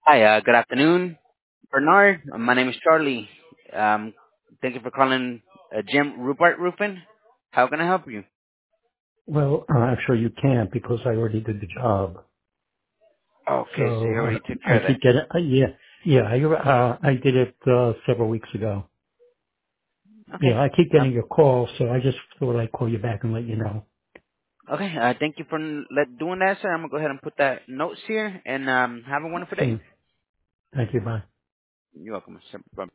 Hi, good afternoon, Bernard. My name is Charlie. Um, Thank you for calling Jim Rupert Roofing. How can I help you? Well, actually you can't because I already did the job. Okay, so you So already took I care of that. keep getting, I did it several weeks ago. Okay. Yeah, I keep getting your calls, so I just thought I'd call you back and let you know. Okay. Thank you for doing that, sir. I'm gonna go ahead and put that notes here, and have a wonderful day. Thank you, bye. You're welcome, sir. Bye.